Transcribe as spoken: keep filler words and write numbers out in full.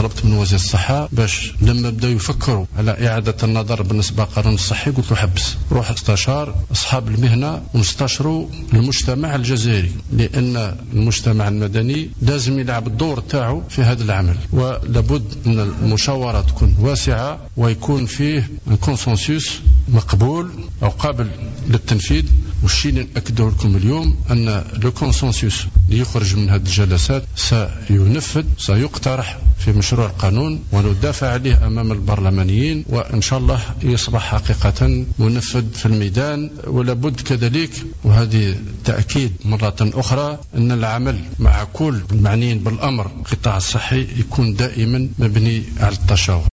طلبت من وزير الصحة باش لما بدأوا يفكروا على إعادة النظر بالنسبة للقانون الصحي قلت له حبس، روح استشار أصحاب المهنة ونستشروا المجتمع الجزائري، لأن المجتمع المدني لازم يلعب الدور تاعو في هذا العمل، ولابد أن المشاورة تكون واسعة ويكون فيه كونسنسوس مقبول أو قابل للتنفيذ. والشيء اللي نأكده لكم اليوم أن لو كونسنسوس اللي يخرج من هذه الجلسات سينفذ، سيقترح في مشروع القانون وندافع عليه أمام البرلمانيين، وإن شاء الله يصبح حقيقة منفذ في الميدان. ولابد كذلك، وهذه تأكيد مرة أخرى، أن العمل مع كل المعنيين بالأمر القطاع الصحي يكون دائما مبني على التشاور.